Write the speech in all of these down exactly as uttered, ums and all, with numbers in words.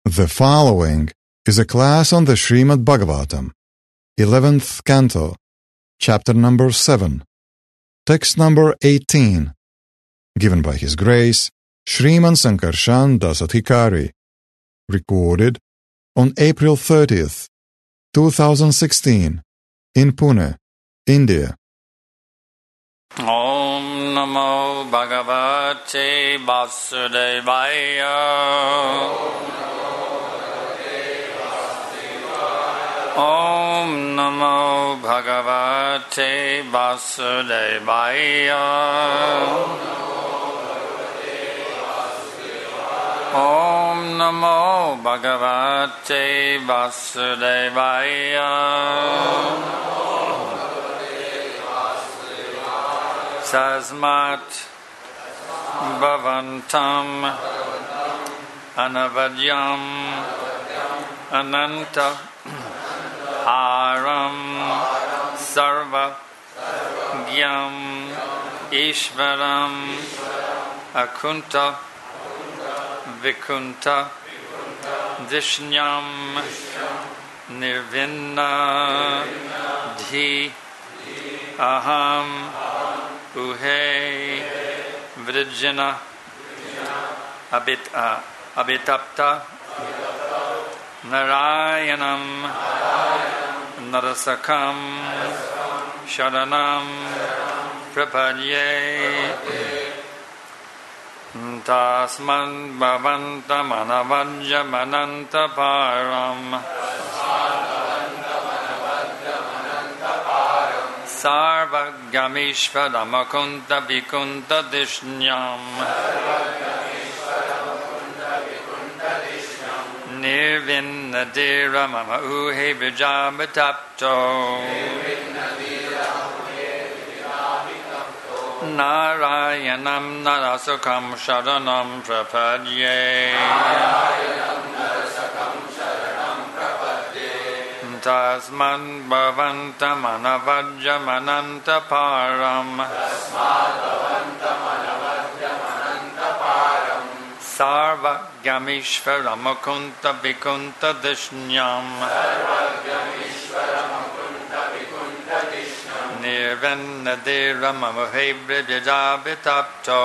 The following is a class on the Srimad Bhagavatam, eleventh Canto, Chapter number seven, Text number eighteen, given by His Grace, Shriman Sankarshan Dasadhikari, recorded on April thirtieth, two thousand sixteen, in Pune, India. Om Namo Bhagavate Vasudevaya. Om Namo Bhagavate Vasudevaya. Om Namo Bhagavate Vasudevaya. Tasmat Bhavantam Anavadyam Ananta Aram Sarva Gyam Ishvaram Akunta Vikunta Dishnyam Nirvinna Dhi Aham Uhe Vrijana Abit, uh, Abhitapta Narayanam Narasakam Sharanam Prapadye Tasman Bhavanta Manavajya Mananta Param Sarvagamishvaramakunda Vikunta Dishnyam Nirvinnadira Mama Uhe Vijabhatapto Narayanam Narasukam Sharanam Prapadye Tasman Bhavanta Manavajya Mananta Param Sarva Gamishvara Mukunta Vikunta Dishnyam Nirvinnadira Mamuhe Vijabhatapto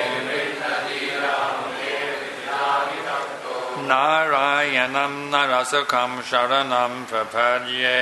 Narayanam Narasukam Sharanam Prapadye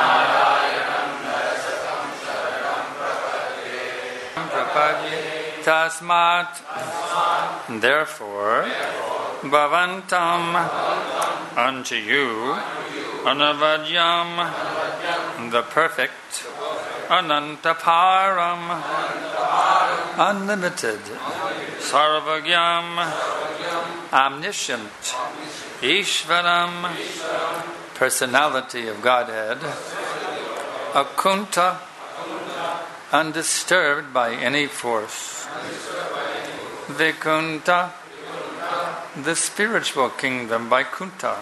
Prapadye Tasmat Therefore Bhavantam unto you Anavadyam the perfect Anantaparam unlimited Sarvagyam omniscient Ishvaram personality of Godhead Akunta undisturbed by any force Vikunta the spiritual kingdom Vaikuntha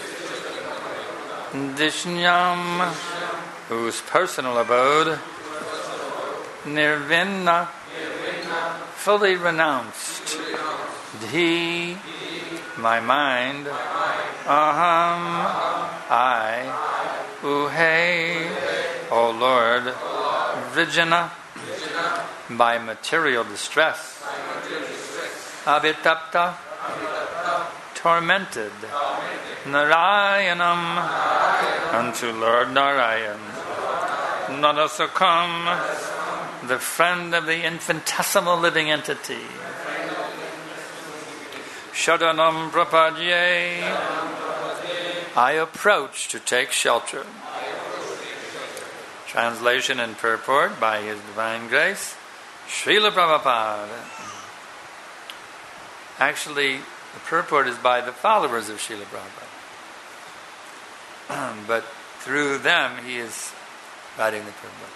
Dishnyam whose personal abode Nirvinna fully renounced Dhi my mind Aham I Uhe O Lord Vrijana by material distress Abhitapta tormented Narayanam unto Lord Narayan Narasakam the friend of the infinitesimal living entity Sharanam Prapadye I approach to take shelter. Translation and purport by His Divine Grace Srila Prabhupada. Actually, the purport is by the followers of Srila Prabhupada. But through them, he is writing the purport.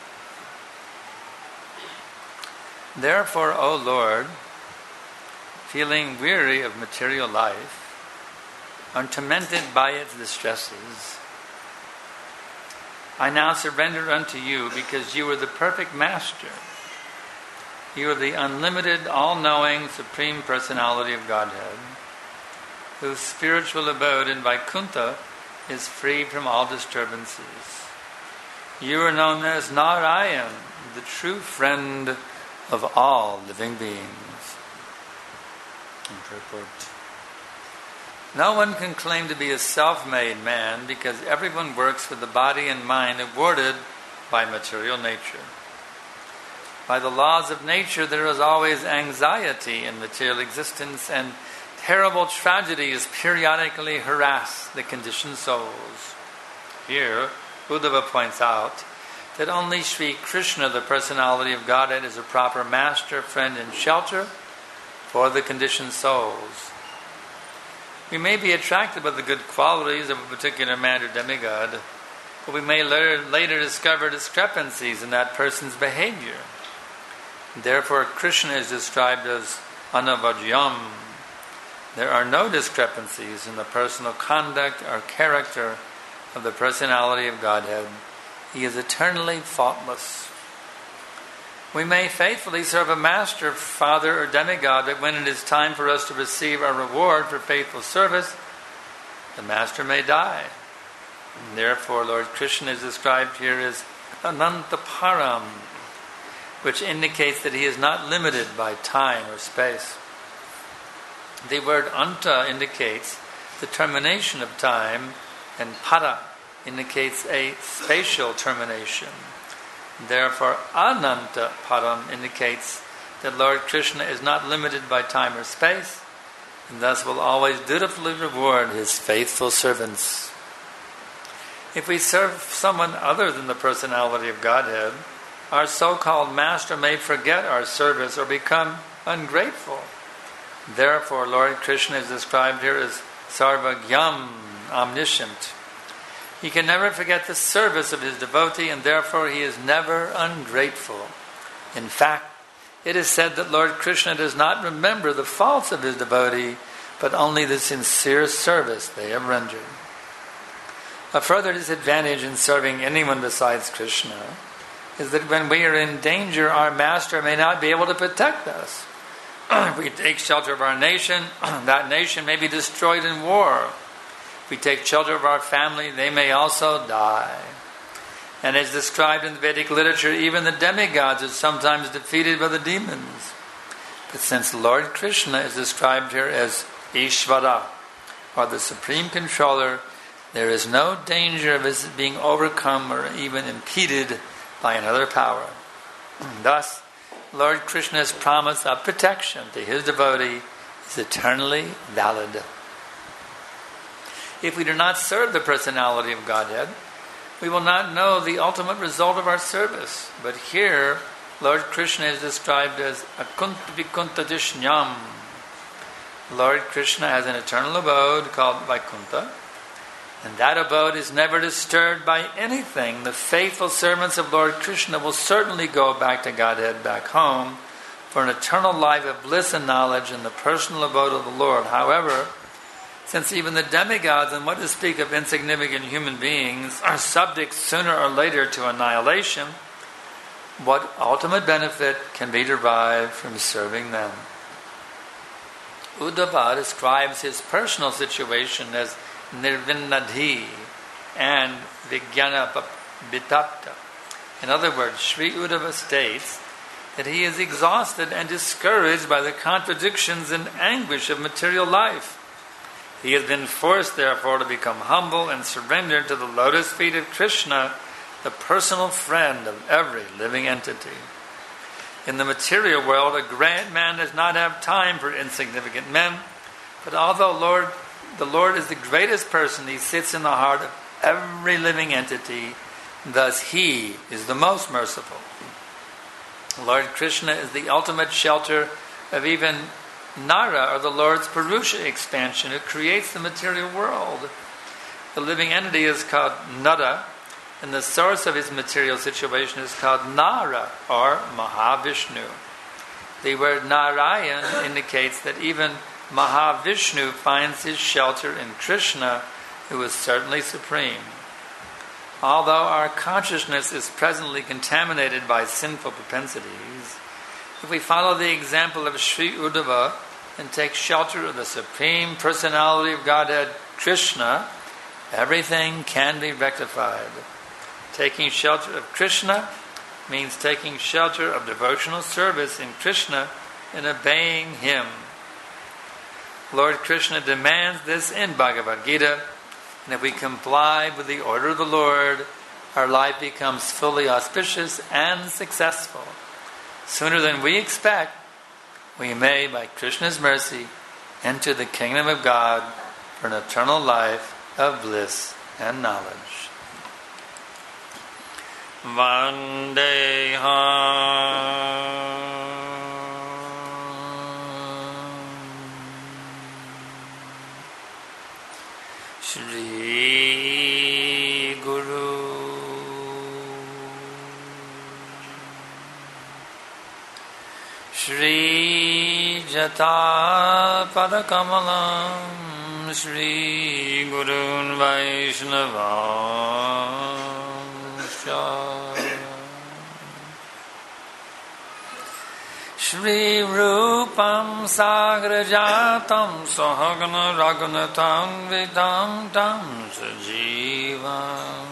Therefore, O Lord, feeling weary of material life, and tormented by its distresses, I now surrender unto you because you are the perfect Master. You are the unlimited, all-knowing, Supreme Personality of Godhead. whose spiritual abode in Vaikuntha is free from all disturbances. You are known as Narayan, the true friend of all living beings. Purport. No one can claim to be a self-made man because everyone works with the body and mind awarded by material nature. By the laws of nature, there is always anxiety in material existence, and terrible tragedies periodically harass the conditioned souls. Here, Uddhava points out that only Sri Krishna, the personality of Godhead, is a proper master, friend, and shelter for the conditioned souls. We may be attracted by the good qualities of a particular man or demigod, but we may later, later discover discrepancies in that person's behavior. Therefore, Krishna is described as anavajyam. There are no discrepancies in the personal conduct or character of the personality of Godhead. He is eternally faultless. We may faithfully serve a master, father, or demigod, but when it is time for us to receive our reward for faithful service, the master may die. And therefore, Lord Krishna is described here as Anantaparam, which indicates that he is not limited by time or space. The word anta indicates the termination of time, and para indicates a spatial termination. Therefore, ananta param indicates that Lord Krishna is not limited by time or space, and thus will always dutifully reward his faithful servants. If we serve someone other than the personality of Godhead, our so-called master may forget our service or become ungrateful. Therefore, Lord Krishna is described here as Sarvagyam, omniscient. He can never forget the service of his devotee, and therefore he is never ungrateful. In fact, it is said that Lord Krishna does not remember the faults of his devotee, but only the sincere service they have rendered. A further disadvantage in serving anyone besides Krishna is that when we are in danger, our master may not be able to protect us. If we take shelter of our nation, that nation may be destroyed in war. If we take shelter of our family, they may also die. And as described in the Vedic literature, even the demigods are sometimes defeated by the demons. But since Lord Krishna is described here as Ishvara, or the Supreme Controller, there is no danger of his being overcome or even impeded by another power. Thus, Lord Krishna's promise of protection to his devotee is eternally valid. If we do not serve the personality of Godhead, we will not know the ultimate result of our service. But here, Lord Krishna is described as Akunt Vikuntadishnyam. Lord Krishna has an eternal abode called Vaikuntha, and that abode is never disturbed by anything. The faithful servants of Lord Krishna will certainly go back to Godhead, back home, for an eternal life of bliss and knowledge in the personal abode of the Lord. However, since even the demigods, and what to speak of insignificant human beings, are subject sooner or later to annihilation, what ultimate benefit can be derived from serving them? Uddhava describes his personal situation as Nirvinnadhi and Vijnana Bitapta. In other words, Sri Uddhava states that he is exhausted and discouraged by the contradictions and anguish of material life. He has been forced, therefore, to become humble and surrender to the lotus feet of Krishna, the personal friend of every living entity. In the material world, a great man does not have time for insignificant men, but although Lord The Lord is the greatest person, he sits in the heart of every living entity. Thus he is the most merciful. Lord Krishna is the ultimate shelter of even Nara, or the Lord's Purusha expansion, who creates the material world. The living entity is called Nara, and the source of his material situation is called Nara, or Mahavishnu. The word Narayan indicates that even Mahavishnu finds his shelter in Krishna, who is certainly supreme. Although our consciousness is presently contaminated by sinful propensities, if we follow the example of Sri Uddhava, and take shelter of the Supreme Personality of Godhead, Krishna, everything can be rectified. Taking shelter of Krishna means taking shelter of devotional service in Krishna and obeying Him. Lord Krishna demands this in Bhagavad Gita, and if we comply with the order of the Lord, our life becomes fully auspicious and successful. Sooner than we expect, we may, by Krishna's mercy, enter the kingdom of God for an eternal life of bliss and knowledge. Vandeham Shri Guru Shri Jata Padakamalam Shri Gurun Vaishnava Shri Rupam Sagrajatam Sahagana Raghunatam Vidam Tam Sajivam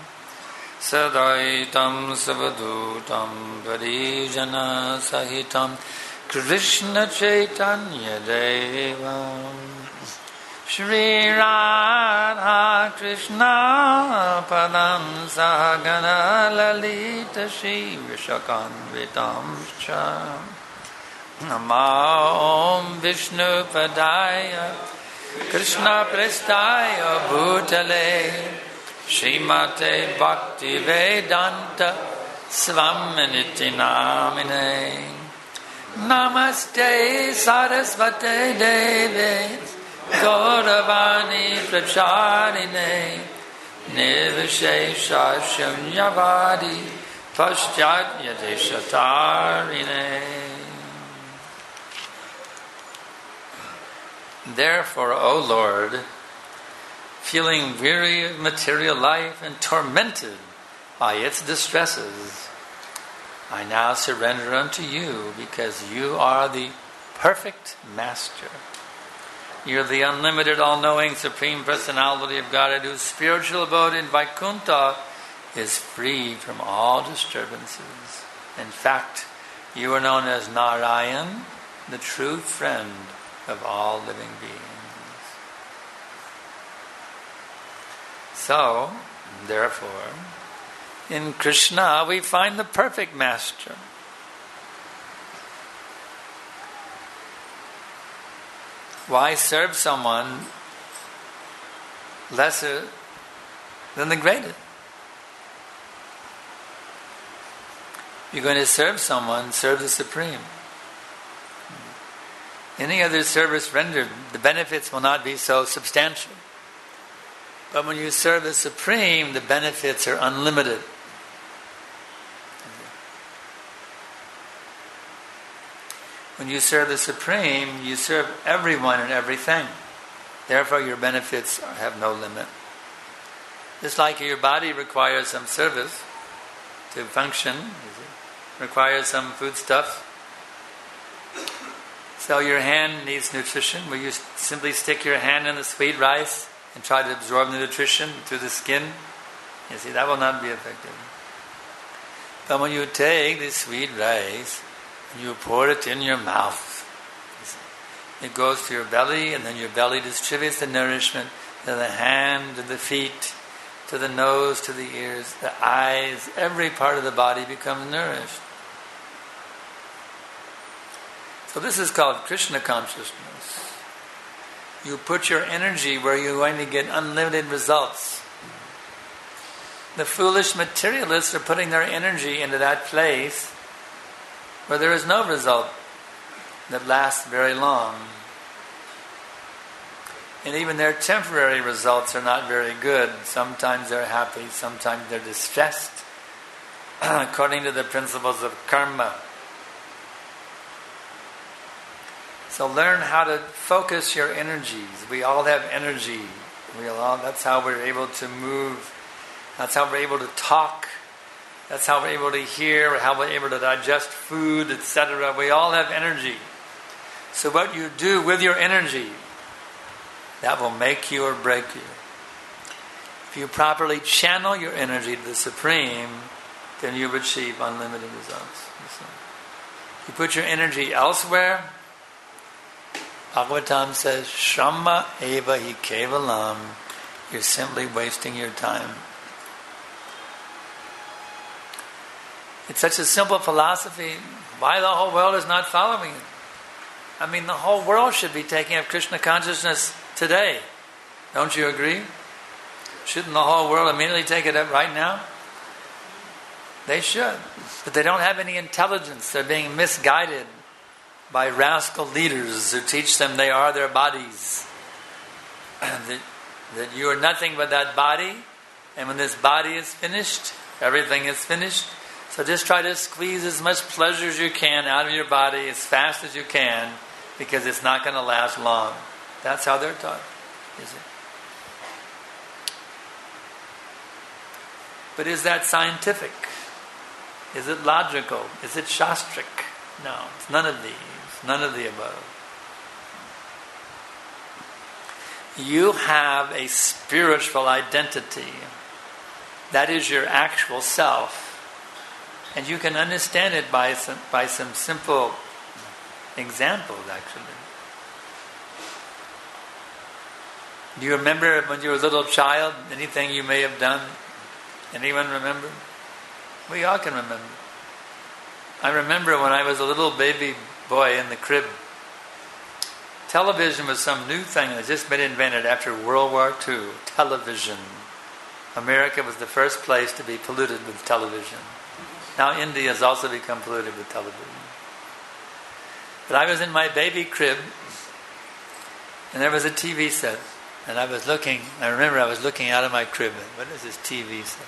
Sadaitam Savadutam Parijana Sahitam Krishna Chaitanya Devam Shri Radha Krishna Padam Sahagana Lalita Shri Vishakanvitam Cha Nama Om Vishnu Padaya Krishna Prestaya Bhutale Srimate Bhakti Vedanta Svaminiti Namine Namaste Sarasvate Deve Gauravani Pracharine Nirvishesha Shunyavadi Paschat Yadeshatarine. Therefore, O Lord, feeling weary of material life and tormented by its distresses, I now surrender unto you because you are the perfect Master. You're the unlimited, all-knowing, Supreme Personality of Godhead whose spiritual abode in Vaikuntha is free from all disturbances. In fact, you are known as Narayan, the true friend of all living beings. So, therefore, in Krishna we find the perfect Master. Why serve someone lesser than the greatest? You're going to serve someone, serve the Supreme. Any other service rendered, the benefits will not be so substantial. But when you serve the Supreme, the benefits are unlimited. When you serve the Supreme, you serve everyone and everything. Therefore, your benefits have no limit. Just like your body requires some service to function, requires some foodstuff. So your hand needs nutrition. Will you simply stick your hand in the sweet rice and try to absorb the nutrition through the skin? You see, that will not be effective. But when you take the sweet rice and you pour it in your mouth, it goes to your belly, and then your belly distributes the nourishment to the hand, to the feet, to the nose, to the ears, the eyes. Every part of the body becomes nourished. So this is called Krishna consciousness. You put your energy where you're going to get unlimited results. The foolish materialists are putting their energy into that place where there is no result that lasts very long. And even their temporary results are not very good. Sometimes they're happy, sometimes they're distressed, according to the principles of karma. So learn how to focus your energies. We all have energy. We all, that's how we're able to move. That's how we're able to talk. That's how we're able to hear, how we're able to digest food, et cetera. We all have energy. So what you do with your energy, that will make you or break you. If you properly channel your energy to the Supreme, then you achieve unlimited results. If you put your energy elsewhere, Bhagavatam says, Shramma eva hi kevalam, you're simply wasting your time. It's such a simple philosophy. Why the whole world is not following it? I mean, the whole world should be taking up Krishna consciousness today. Don't you agree? Shouldn't the whole world immediately take it up right now? They should. But they don't have any intelligence. They're being misguided by rascal leaders who teach them they are their bodies. that, that you are nothing but that body, and when this body is finished, everything is finished. So just try to squeeze as much pleasure as you can out of your body as fast as you can, because it's not going to last long. That's how they're taught, is it? But is that scientific? Is it logical? Is it shastric? No, it's none of these, none of the above. You have a spiritual identity. That is your actual self. And you can understand it by some, by some simple examples, actually. Do you remember when you were a little child, anything you may have done? Anyone remember? We all can remember. I remember when I was a little baby boy in the crib. Television was some new thing that had just been invented after World War Two. Television. America was the first place to be polluted with television. Now India has also become polluted with television. But I was in my baby crib, and there was a T V set. And I was looking, I remember I was looking out of my crib. What is this T V set?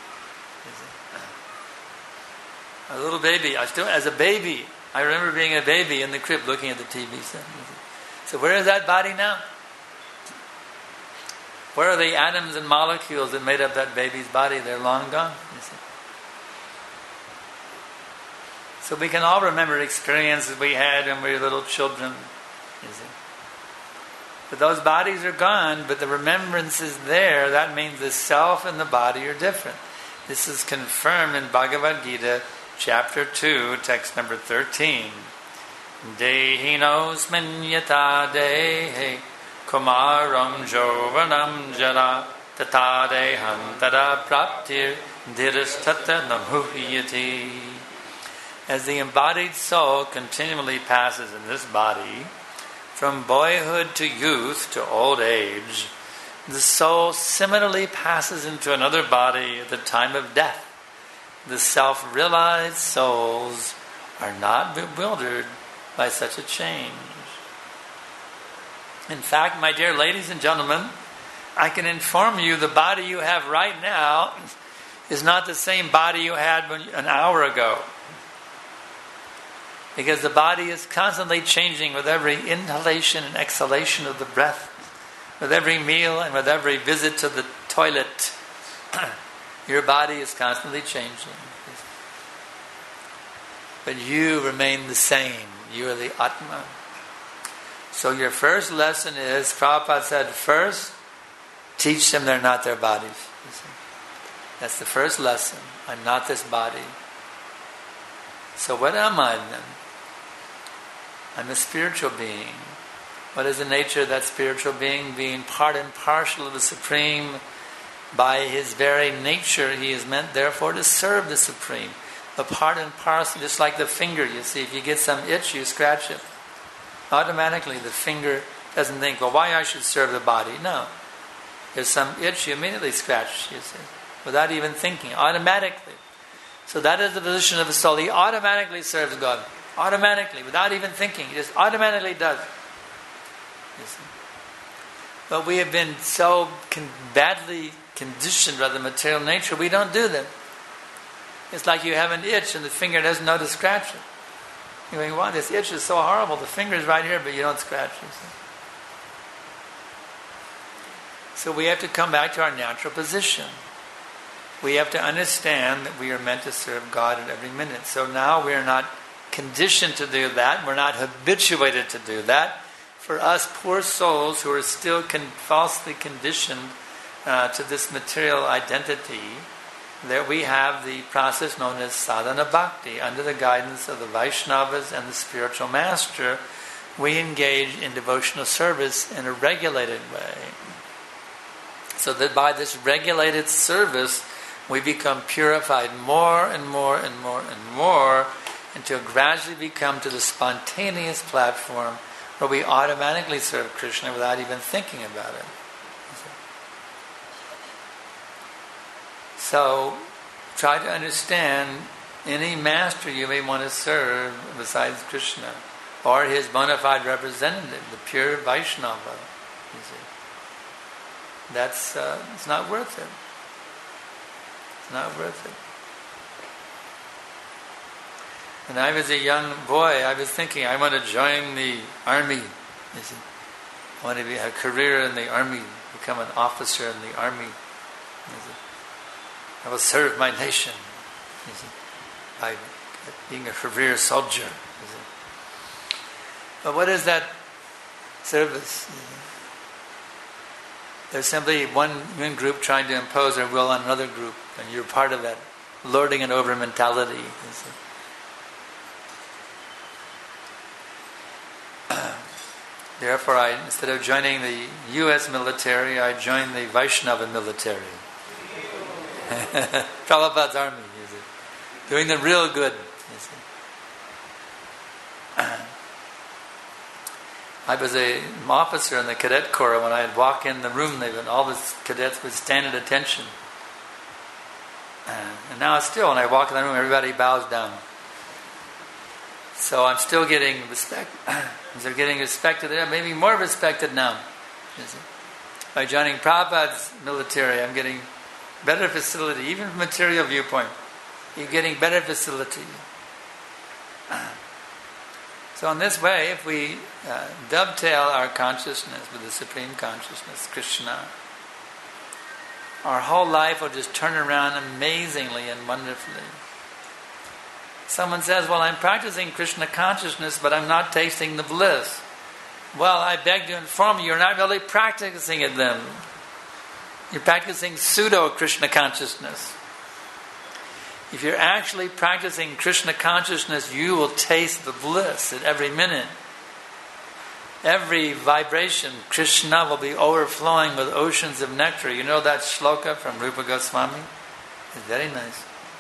A little baby. I still, as a baby, I remember being a baby in the crib looking at the T V set. So where is that body now? Where are the atoms and molecules that made up that baby's body? They're long gone. You see. So we can all remember experiences we had when we were little children. You see. But those bodies are gone, but the remembrance is there. That means the self and the body are different. This is confirmed in Bhagavad Gita, chapter two, text number thirteen. Dehinosmin yata dehe kumaram jovanam jara tata deham tada praptir diristata namuhyati. As the embodied soul continually passes in this body, from boyhood to youth to old age, the soul similarly passes into another body at the time of death. The self-realized souls are not bewildered by such a change. In fact, my dear ladies and gentlemen, I can inform you the body you have right now is not the same body you had when, an hour ago. Because the body is constantly changing with every inhalation and exhalation of the breath, with every meal and with every visit to the toilet. Your body is constantly changing. But you remain the same. You are the Atma. So your first lesson is, Prabhupada said, first, teach them they're not their bodies. That's the first lesson. I'm not this body. So what am I then? I'm a spiritual being. What is the nature of that spiritual being? Being part and parcel of the Supreme. By his very nature, he is meant, therefore, to serve the Supreme. A part and parcel, just like the finger, you see, if you get some itch, you scratch it. Automatically, the finger doesn't think, well, why I should serve the body? No. There's some itch, you immediately scratch, you see, without even thinking, automatically. So that is the position of the soul. He automatically serves God. Automatically, without even thinking. He just automatically does it. You see. But we have been so con- badly conditioned by the material nature, we don't do that. It's like you have an itch and the finger doesn't know to scratch it. You think, wow, this itch is so horrible. The finger's right here, but you don't scratch it. So we have to come back to our natural position. We have to understand that we are meant to serve God at every minute. So now we are not conditioned to do that. We're not habituated to do that. For us poor souls who are still con- falsely conditioned uh, to this material identity, that we have the process known as sadhana bhakti. Under the guidance of the Vaishnavas and the spiritual master, we engage in devotional service in a regulated way. So that by this regulated service, we become purified more and more and more and more until gradually we come to the spontaneous platform where we automatically serve Krishna without even thinking about it. So, try to understand any master you may want to serve besides Krishna, or his bona fide representative, the pure Vaishnava. You see, that's uh, it's not worth it. It's not worth it. When I was a young boy, I was thinking, I want to join the army. You see, I want to be, have a career in the army, become an officer in the army. You see. I will serve my nation, you see, by being a career soldier. You see. But what is that service? You see? There's simply one, one group trying to impose their will on another group, and you're part of that lording it over mentality. You see. Therefore, I, instead of joining the U S military, I joined the Vaishnava military. Prabhupada's army, you see. Doing the real good, you see. I was a, an officer in the cadet corps. When I'd walk in the room, they would, all the cadets would stand at attention. And now still, when I walk in the room, everybody bows down. So I'm still getting respect. They're getting respected there, maybe more respected now. You see. By joining Prabhupada's military, I'm getting better facility, even from a material viewpoint. You're getting better facility. So in this way, if we uh, dovetail our consciousness with the Supreme Consciousness, Krishna, our whole life will just turn around amazingly and wonderfully. Someone says, well, I'm practicing Krishna consciousness, but I'm not tasting the bliss. Well, I beg to inform you, you're not really practicing it then. You're practicing pseudo-Krishna consciousness. If you're actually practicing Krishna consciousness, you will taste the bliss at every minute. Every vibration, Krishna will be overflowing with oceans of nectar. You know that shloka from Rupa Goswami? It's very nice.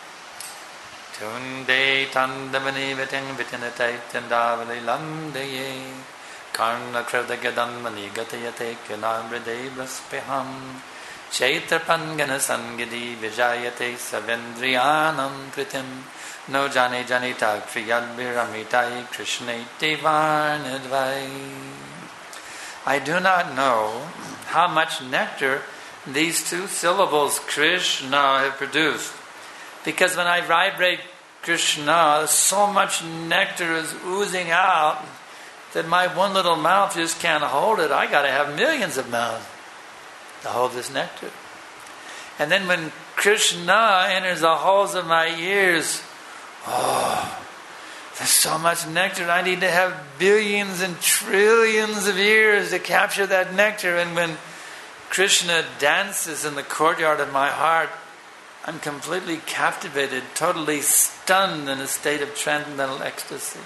Tunde tandamani vitin vitinatai tandavali lamdaye karna kradagadamani gatayate kinamride braspeham Chaitrapangana sangadi vijayate savendriyanam pritim no jane janita kriyadbiramitai krishnete varnadvai. I do not know how much nectar these two syllables Krishna have produced. Because when I vibrate Krishna, so much nectar is oozing out that my one little mouth just can't hold it. I got to have millions of mouths to hold this nectar. And then when Krishna enters the holes of my ears, oh, there's so much nectar. I need to have billions and trillions of ears to capture that nectar. And when Krishna dances in the courtyard of my heart, I'm completely captivated, totally stunned in a state of transcendental ecstasy.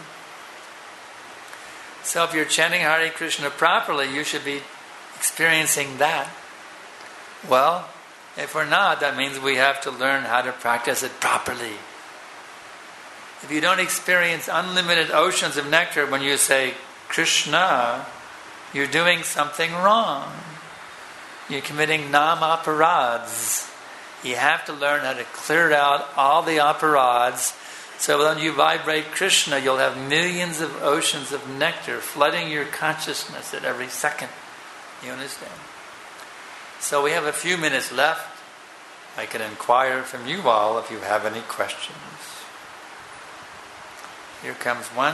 So if you're chanting Hare Krishna properly, you should be experiencing that. Well, if we're not, that means we have to learn how to practice it properly. If you don't experience unlimited oceans of nectar when you say Krishna, you're doing something wrong. You're committing nam-aparads. You have to learn how to clear out all the aparads, so when you vibrate Krishna, you'll have millions of oceans of nectar flooding your consciousness at every second. You understand? So we have a few minutes left. I can inquire from you all if you have any questions. Here comes one.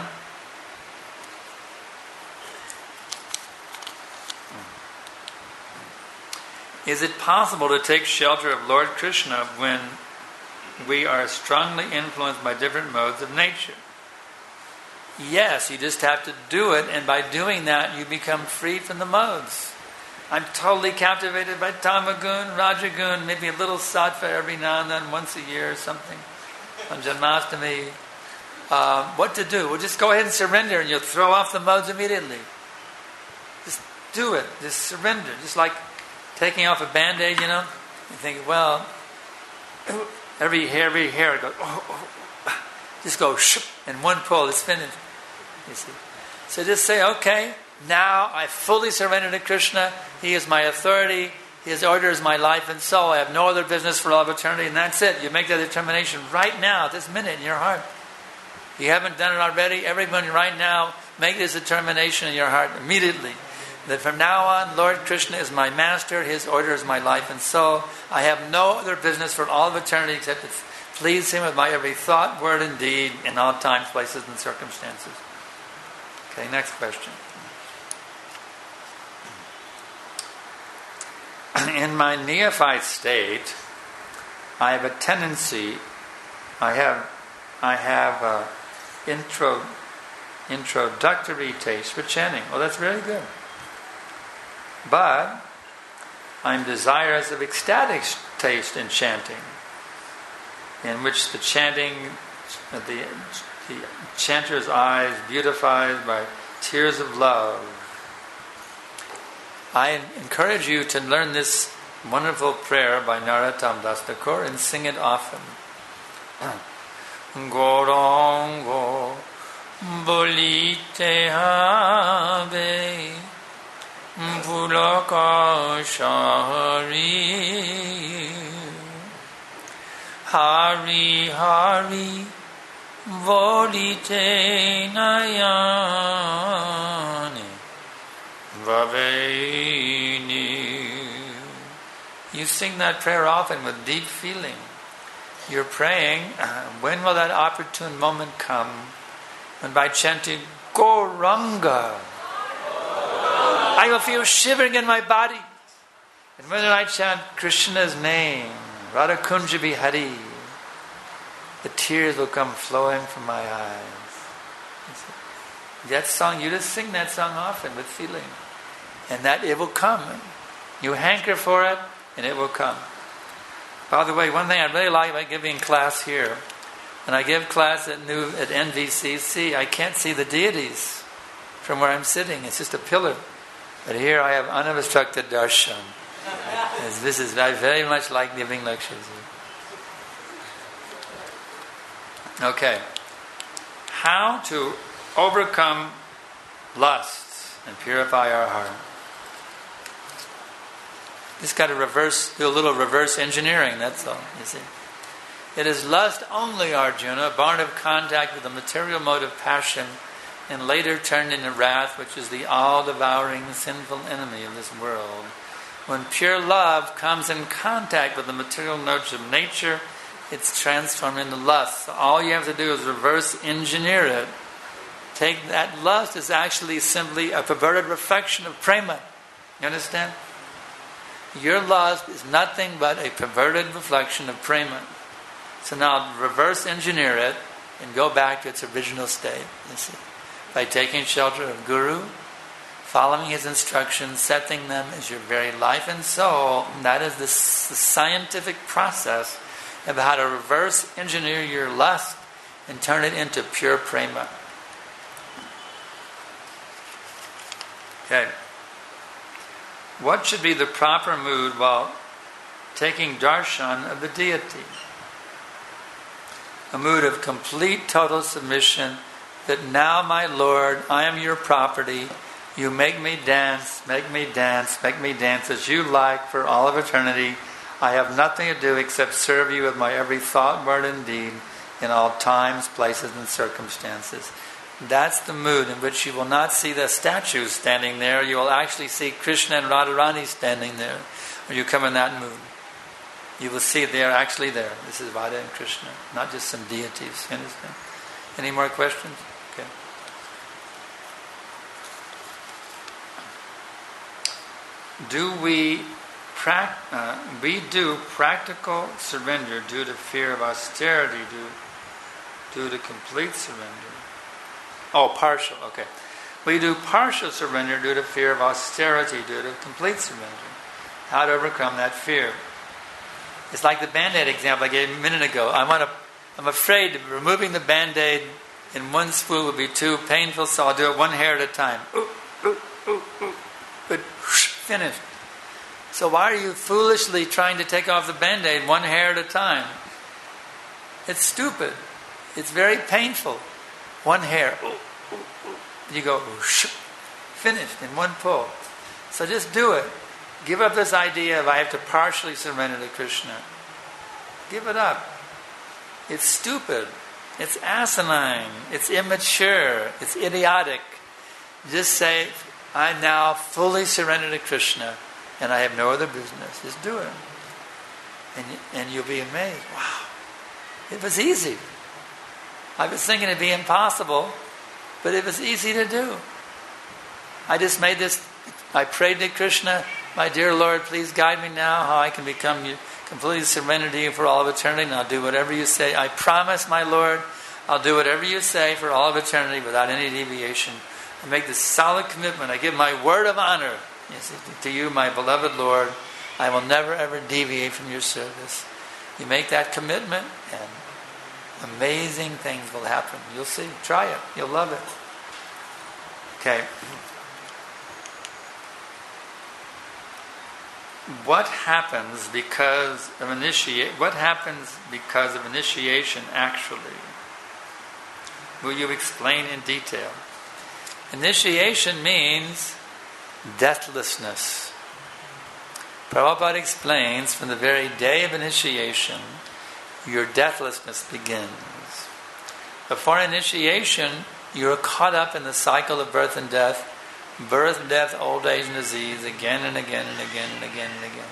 Is it possible to take shelter of Lord Krishna when we are strongly influenced by different modes of nature? Yes, you just have to do it, and by doing that, you become freed from the modes. I'm totally captivated by Tamagun, Rajagun, maybe a little sattva every now and then, once a year or something, on Janmashtami. Uh, what to do? Well, just go ahead and surrender, and you'll throw off the modes immediately. Just do it. Just surrender. Just like taking off a Band-Aid, you know. You think, well, every hair, every hair goes, oh, oh. Just go, shoo, and one pull, it's finished. You see. So just say, okay, now I fully surrender to Krishna. He is my authority. His order is my life and soul. I have no other business for all of eternity, and that's it. You make that determination right now, this minute, in your heart. If you haven't done it already, everyone right now, make this determination in your heart immediately. That from now on, Lord Krishna is my master. His order is my life and soul. I have no other business for all of eternity except to please Him with my every thought, word, and deed in all times, places, and circumstances. Okay, next question. In my neophyte state, I have a tendency, I have, I have a intro, introductory taste for chanting. Well, that's very good. But I'm desirous of ecstatic taste in chanting, in which the chanting, the, the chanter's eyes beautified by tears of love. I encourage you to learn this wonderful prayer by Narottam Das Thakur and sing it often. Gorango bolite habe pulaka shari hari hari volite nayane vaveini. You sing that prayer often with deep feeling. You're praying, uh, when will that opportune moment come? And by chanting Gauranga, I will feel shivering in my body. And when I chant Krishna's name, Radha Kunja Bihari, the tears will come flowing from my eyes. That song, you just sing that song often with feeling. And that it will come. You hanker for it, and it will come. By the way, one thing I really like about giving class here, when I give class at New at N V C C, I can't see the deities from where I'm sitting. It's just a pillar. But here I have unobstructed darshan. This is I very much like giving lectures. Okay. How to overcome lusts and purify our heart. Just got to reverse, do a little reverse engineering, that's all, you see. It is lust only, Arjuna, born of contact with the material mode of passion and later turned into wrath, which is the all-devouring sinful enemy of this world. When pure love comes in contact with the material notes of nature, it's transformed into lust. So all you have to do is reverse engineer it. Take that lust is actually simply a perverted reflection of prema. You understand? Your lust is nothing but a perverted reflection of prema. So now reverse engineer it and go back to its original state. You see, by taking shelter of Guru, following his instructions, setting them as your very life and soul. And that is the, the scientific process of how to reverse engineer your lust and turn it into pure prema. Okay. What should be the proper mood while taking darshan of the deity? A mood of complete, total submission, that now, my Lord, I am your property. You make me dance, make me dance, make me dance as you like for all of eternity. I have nothing to do except serve you with my every thought, word, and deed in all times, places, and circumstances. That's the mood in which you will not see the statues standing there. You will actually see Krishna and Radharani standing there. When you come in that mood, you will see they are actually there. This is Radha and Krishna, not just some deities. You understand? Any more questions? Okay. Do we pra- uh, we do practical surrender due to fear of austerity, due, due to complete surrender? Oh, partial, okay. We do partial surrender due to fear of austerity, due to complete surrender. How to overcome that fear. It's like the Band-Aid example I gave a minute ago. I want to, I'm afraid that removing the Band-Aid in one swoop would be too painful, so I'll do it one hair at a time. Ooh, ooh, ooh, ooh. But whoosh, finished. So why are you foolishly trying to take off the Band-Aid one hair at a time? It's stupid. It's very painful. One hair. Ooh, ooh, ooh. You go, whoosh, finished in one pull. So just do it. Give up this idea of I have to partially surrender to Krishna. Give it up. It's stupid. It's asinine. It's immature. It's idiotic. Just say, I now fully surrender to Krishna and I have no other business. Just do it. And, and you'll be amazed. Wow. It was easy. I was thinking it'd be impossible, but it was easy to do. I just made this, I prayed to Krishna, my dear Lord, please guide me now how I can become completely surrendered to you for all of eternity, and I'll do whatever you say. I promise, my Lord, I'll do whatever you say for all of eternity without any deviation. I make this solid commitment. I give my word of honor to you, my beloved Lord. I will never ever deviate from your service. You make that commitment and amazing things will happen. You'll see. Try it. You'll love it. Okay. What happens because of initiate? What happens because of initiation actually? Will you explain in detail? Initiation means deathlessness. Prabhupada explains from the very day of initiation, your deathlessness begins. Before initiation, you're caught up in the cycle of birth and death, birth, death, old age, and disease, again and again and again and again and again.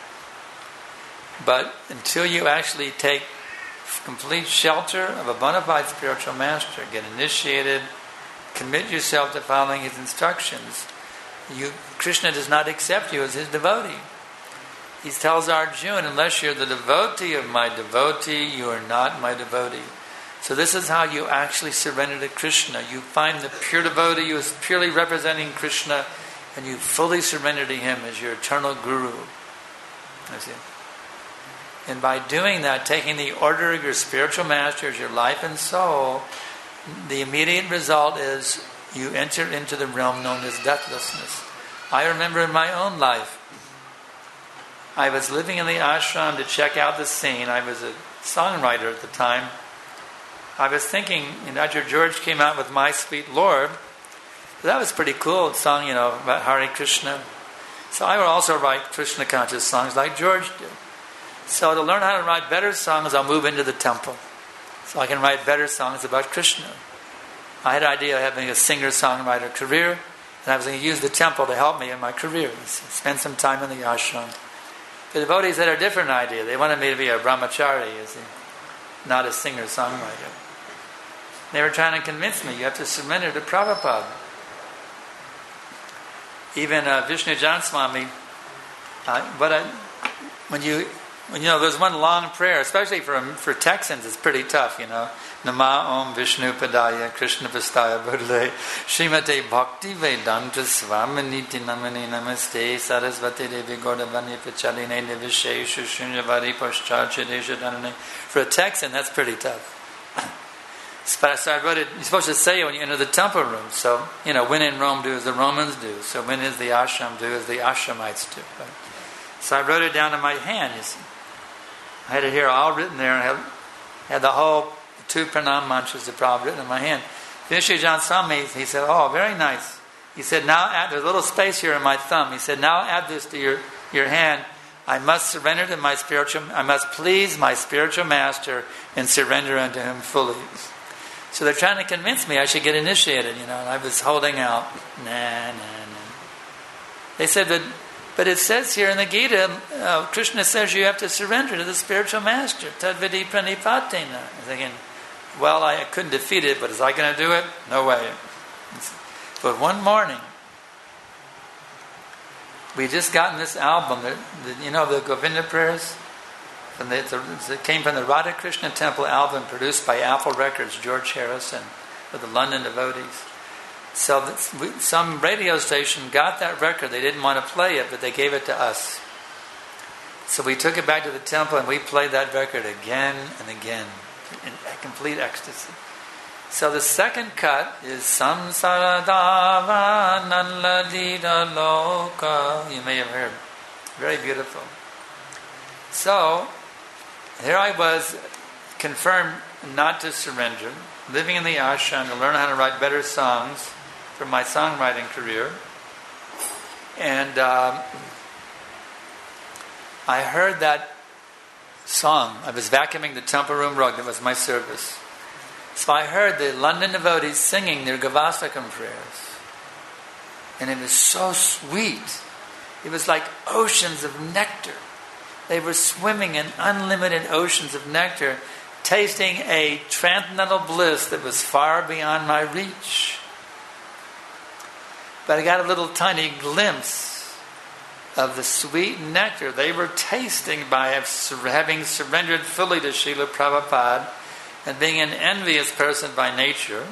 But until you actually take complete shelter of a bona fide spiritual master, get initiated, commit yourself to following his instructions, you, Krishna does not accept you as his devotee. He tells Arjuna, unless you're the devotee of my devotee, you are not my devotee. So this is how you actually surrender to Krishna. You find the pure devotee who is purely representing Krishna, and you fully surrender to him as your eternal guru. I see. And by doing that, taking the order of your spiritual master as your life and soul, the immediate result is you enter into the realm known as deathlessness. I remember in my own life, I was living in the ashram to check out the scene. I was a songwriter at the time. I was thinking, you know, after George came out with My Sweet Lord, that was pretty cool. It song, you know, about Hare Krishna. So I would also write Krishna conscious songs like George did. So to learn how to write better songs, I'll move into the temple. So I can write better songs about Krishna. I had an idea of having a singer-songwriter career, and I was going to use the temple to help me in my career. Spend some time in the ashram. The devotees had a different idea. They wanted me to be a brahmachari, you see, not a singer-songwriter. They were trying to convince me, you have to surrender to Prabhupada. Even uh, Vishnu Jan Swami, uh, but I, when you, when you know, there's one long prayer, especially for for Texans, it's pretty tough, you know. Nama Om Vishnu Padaya Krishna Pastaya Buddhale Srimate Bhakti Vedanta Swaminiti Namani Namaste Sarasvati Devi Gaudavani Pachaline Devisheshu Shunyavadi Pascharchadesha Dhanane. For a Texan, that's pretty tough. But so I wrote it, you're supposed to say it when you enter the temple room. So, you know, when in Rome, do as the Romans do. So when is the ashram, do as the ashramites do. Right? So I wrote it down in my hand, you see. I had it here all written there, and I had, had the whole two pranam mantras of Prabhupada written in my hand. Vishnu Jan Swami, he said, oh, very nice. He said, now add, there's a little space here in my thumb. He said, now add this to your, your hand. I must surrender to my spiritual, I must please my spiritual master and surrender unto him fully. So they're trying to convince me I should get initiated, you know, and I was holding out. Nah, nah, nah. They said, but, but it says here in the Gita, uh, Krishna says you have to surrender to the spiritual master. Tadvidi pranipatena. I'm thinking, well, I couldn't defeat it, but is I going to do it? No way. But one morning, we just gotten this album, that, that, you know, the Govinda prayers? From the, it came from the Radha Krishna Temple album produced by Apple Records, George Harris and for the London devotees. So that we, some radio station got that record. They didn't want to play it, but they gave it to us. So we took it back to the temple and we played that record again and again in complete ecstasy. So the second cut is Samsara Dava Nanladita Loka. You may have heard. Very beautiful. So here I was, confirmed not to surrender, living in the ashram to learn how to write better songs for my songwriting career. And um, I heard that song. I was vacuuming the temple room rug. That was my service. So I heard the London devotees singing their Gavastakam prayers. And it was so sweet. It was like oceans of nectar. They were swimming in unlimited oceans of nectar, tasting a transcendental bliss that was far beyond my reach. But I got a little tiny glimpse of the sweet nectar they were tasting by having surrendered fully to Srila Prabhupada and being an envious person by nature.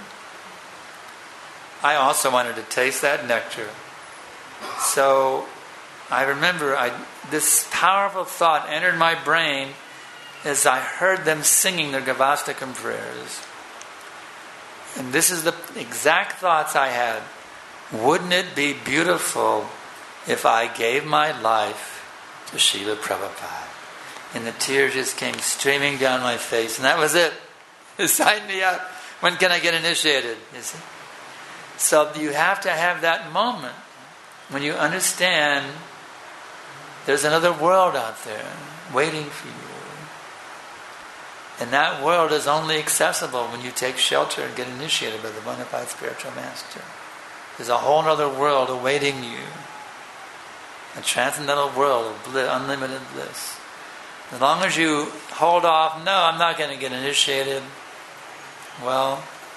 I also wanted to taste that nectar. So I remember I, this powerful thought entered my brain as I heard them singing their Gavastakam prayers. And this is the exact thoughts I had. Wouldn't it be beautiful if I gave my life to Srila Prabhupada? And the tears just came streaming down my face. And that was it. Sign me up. When can I get initiated? You see? So you have to have that moment when you understand there's another world out there waiting for you. And that world is only accessible when you take shelter and get initiated by the bona fide spiritual master. There's a whole other world awaiting you. A transcendental world of bliss, unlimited bliss. As long as you hold off, no, I'm not going to get initiated. Well,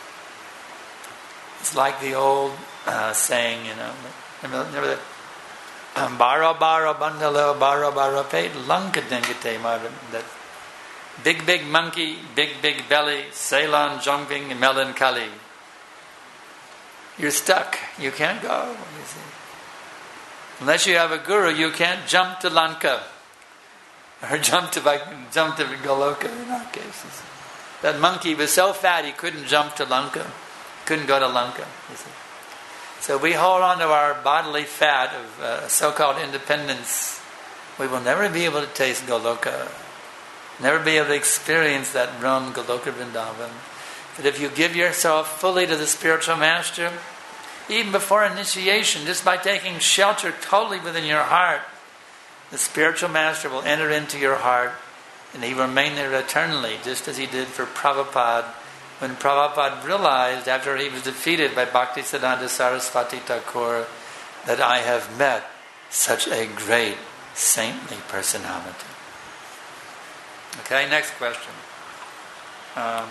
it's like the old uh, saying, you know. Remember, remember that? Bara bara bandalo bara bara pate lankadengate mara. That big big monkey, big big belly, Ceylon jumping melancholy. You're stuck. You can't go. You see. Unless you have a guru, you can't jump to Lanka. Or jump to jump to Goloka in our cases. That monkey was so fat he couldn't jump to Lanka. Couldn't go to Lanka. You see. So we hold on to our bodily fat of uh, so-called independence. We will never be able to taste Goloka. Never be able to experience that Ram Goloka Vrindavan. But if you give yourself fully to the spiritual master, even before initiation, just by taking shelter totally within your heart, the spiritual master will enter into your heart and he will remain there eternally, just as he did for Prabhupada. When Prabhupada realized, after he was defeated by Bhaktisiddhanta Saraswati Thakur, that I have met such a great saintly personality. Okay, next question. Um,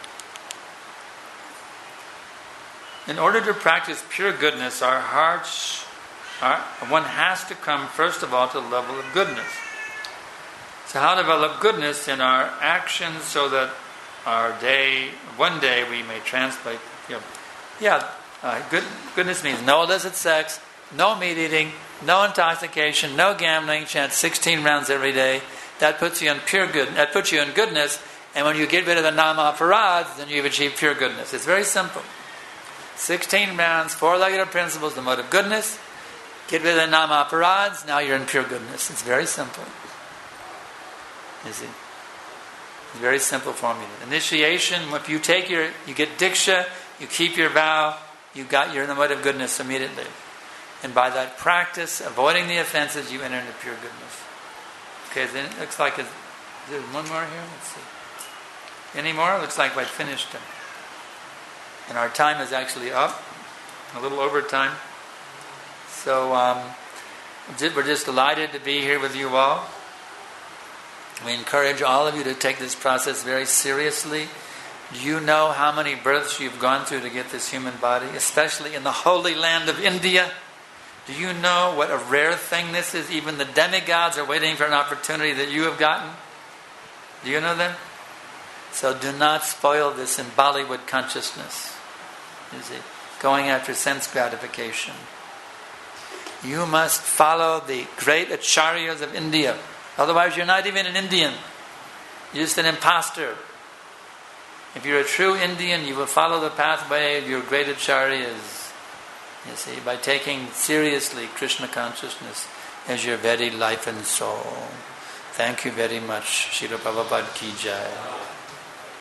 in order to practice pure goodness, our hearts, our, one has to come first of all to the level of goodness. So how develop goodness in our actions so that our day, one day we may translate, you know, yeah, uh, good, goodness means no illicit sex, no meat eating, no intoxication, no gambling, chant sixteen rounds every day. That puts you in pure good. That puts you in goodness. And when you get rid of the nama aparads, then you've achieved pure goodness. It's very simple. sixteen rounds, four-legged principles, the mode of goodness. Get rid of the nama aparads, now you're in pure goodness. It's very simple. You see? It's a very simple formula. Initiation, if you take your, you get diksha, you keep your vow, you got, you're in the mode of goodness immediately. And by that practice, avoiding the offenses, you enter into pure goodness. Okay, then it looks like, is there one more here? Let's see. Any more? It looks like I've finished them. And our time is actually up, a little over time. So um, we're just delighted to be here with you all. We encourage all of you to take this process very seriously. Do you know how many births you've gone through to get this human body, especially in the holy land of India? Do you know what a rare thing this is? Even the demigods are waiting for an opportunity that you have gotten. Do you know that? So do not spoil this in Bollywood consciousness. you see, going after sense gratification. You must follow the great acharyas of India. Otherwise you're not even an Indian. You're just an imposter. If you're a true Indian, you will follow the pathway of your great acharyas. You see, by taking seriously Krishna consciousness as your very life and soul. Thank you very much. Srila Prabhupada ki jai.